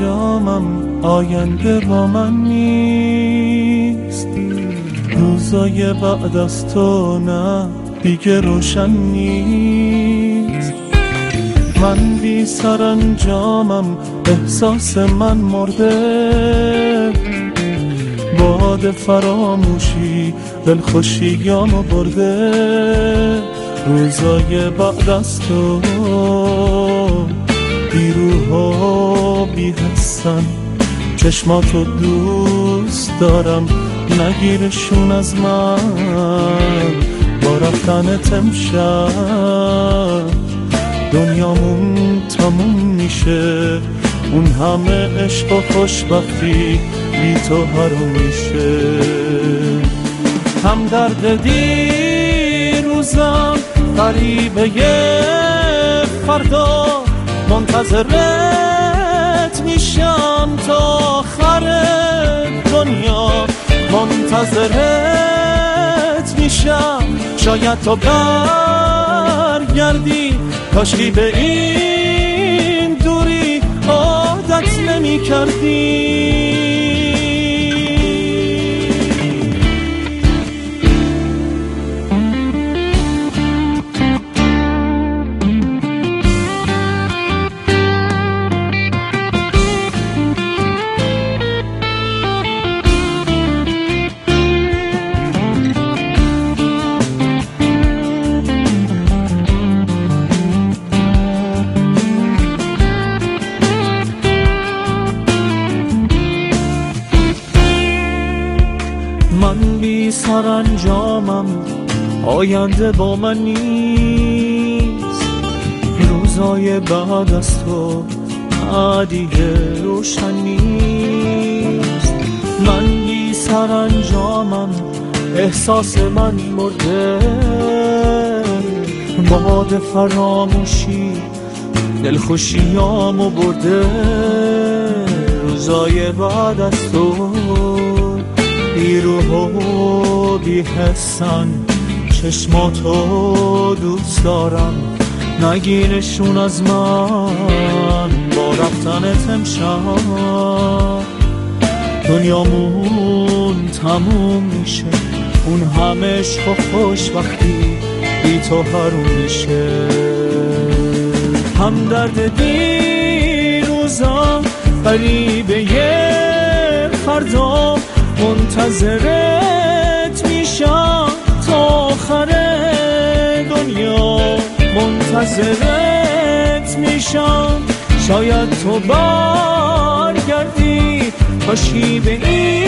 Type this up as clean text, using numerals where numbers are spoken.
سرانجامم آینده با من نیست. روزای بعد از تو نه دیگه روشن نیست. من بی سرانجامم احساس من مرده. باد فراموشی دلخوشیامو برده. روزای بعد از تو بی روح و بی حسن. چشماتو دوست دارم نگیرشون از من. با رفتنت امشب دنیامون تموم میشه. اون همه عشق و خوشبختی بی تو حروم میشه. هم درد دیروزم قریبه فردا. منتظرت میشم تا آخر دنیا. منتظرت میشم شاید تو برگردی. کاشکی به این دوری عادت نمی کردی. من بی سرانجامم آینده با من نیست. روزای بعد از تو دیگه روشن نیست. من بی سرانجامم احساس من مرده. باد فراموشی دلخوشیامو برده. روزای بعد از تو بی روح و بی حسن. چشماتو دوست دارم نگیرشون از من. با رفتنت امشب دنیامون تموم میشه. اون همه عشق و خوشبختی بی تو حروم میشه. هم درد دیروزم قریبه فردا. منتظرت میشم تا آخر دنیا. منتظرت میشم شاید تو برگردی. کاشکی به این